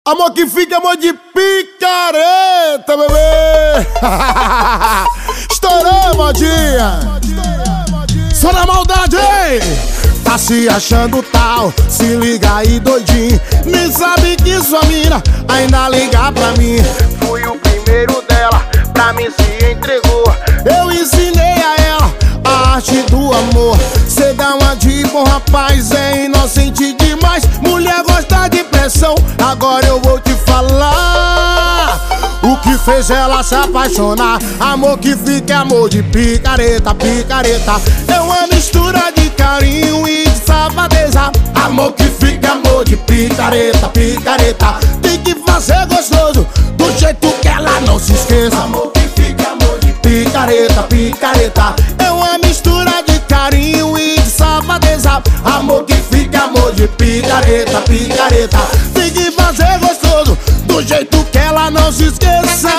Amor que fica, amor de picareta, bebê. Estourou, modinha. Só na maldade, hein? Tá se achando tal, se liga aí, doidinho. Nem sabe que sua mina ainda liga pra mim. Fui o primeiro dela, pra mim se entregou. Eu ensinei a ela a arte do amor. Cê dá uma de bom rapaz, é inocente demais. Mulher gosta de pressão, agora eu vou te falar o que fez ela se apaixonar. Amor que fica é amor de picareta, picareta. É uma mistura de carinho e de safadeza. Amor que fica é amor de picareta, picareta. Tem que fazer gostoso, do jeito que ela não se esqueça. Amor que fica é amor de picareta, picareta. É uma mistura de carinho e de safadeza. Amor que fica é amor de picareta, picareta. Tem que fazer gostoso, do jeito que ela não se esqueça.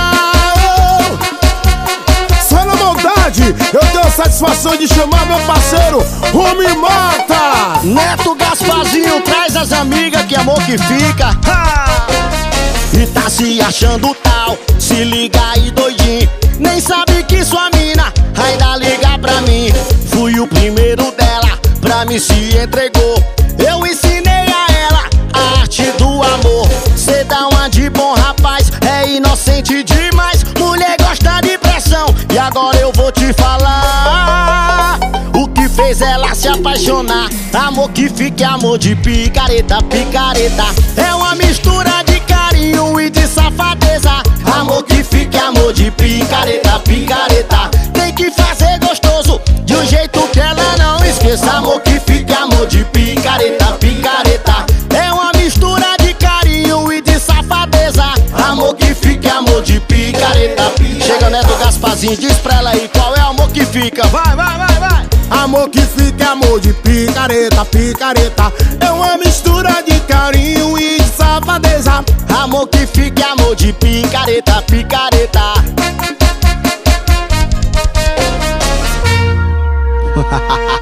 Só na maldade, eu tenho a satisfação de chamar meu parceiro Rumi Mata. Neto Gasparzinho, traz as amigas, que amor que fica. Ha! E tá se achando tal, se liga aí, doidinho. Nem sabe que sua mina ainda liga pra mim. Fui o primeiro dela, pra mim se entregou. Eu ensinei a ela a arte do amor. Cê dá uma de bom rapaz, é inocente demais. Mulher gosta de pressão, e agora eu vou te falar o que fez ela se apaixonar. Amor que fica é amor de picareta, picareta. É uma mistura de carinho e de safadeza. Amor que fica é amor de picareta, picareta. Tem que fazer gostoso, de um jeito que ela não esqueça. Amor que fica é amor de picareta, picareta. É uma mistura de carinho e de safadeza. Amor que fica é amor de picareta, picareta. Chega Neto Gasparzinho, diz pra ela aí qual é o amor que fica. Vai, vai, vai, vai. Amor que fica é amor de picareta, picareta. É uma mistura de carinho e de safadeza. Amor que fica é amor de picareta, picareta.